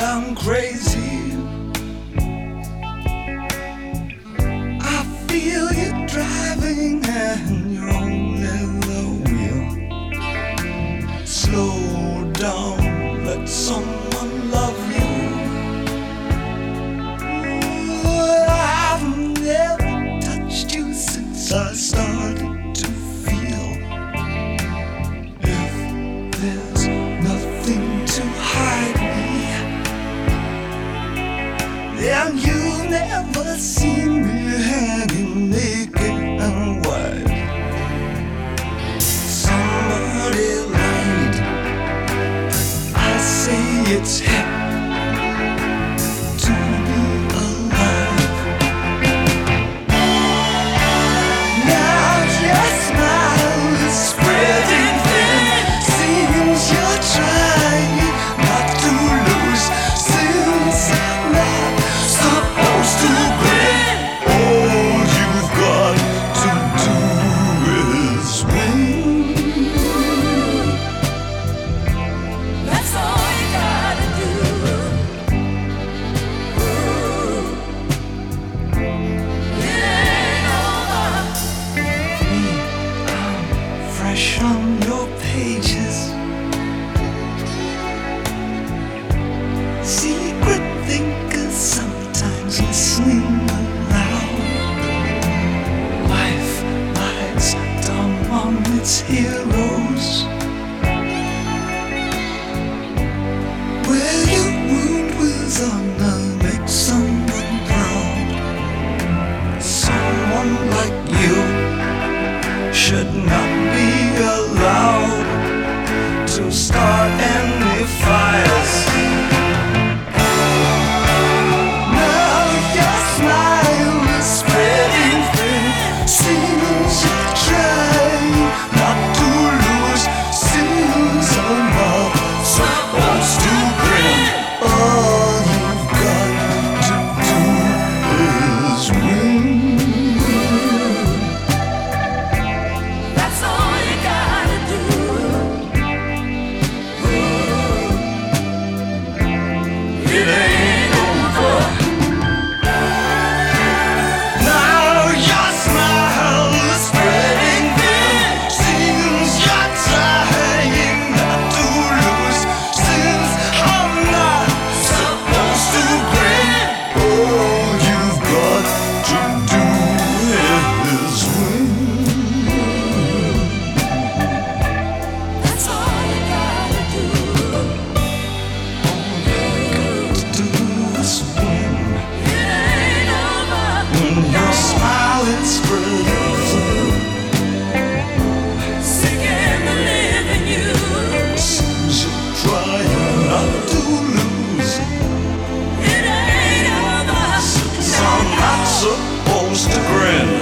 I'm crazy. I feel you driving and you're only the wheel. Slow down, let someone love you. I've never touched you since I started to feel. If there's nothing to hide me, and you've never seen me hanging naked and white. Somebody lied, but I say it's hip to be alive. Now your smile is spreading thin. Seems you're trying not to lose. Since I'm not supposed to grin, all you've got to do is win. That's all you gotta do. It ain't over. I'm fresh on your pages. Secret thinkers sometimes listening aloud. Life lies dumb on its heroes. Where your wound was honor makes someone proud. Someone like you should not be allowed to start any fires. Now your smile is spreading thin. Seems you're trying not to lose. Seems I'm not supposed to grin. All you've got to do is win. That's all you gotta do. It ain't over. Now your smile is spreading thin. Seems you're trying not to lose. Since I'm not supposed to grin, all you've got to do is win. That's all you gotta do. All you've got to do is win. It ain't over. When your smile is spreading thin, Sick and believing you. seems you're trying not to lose. It ain't over. I'm not supposed to grin.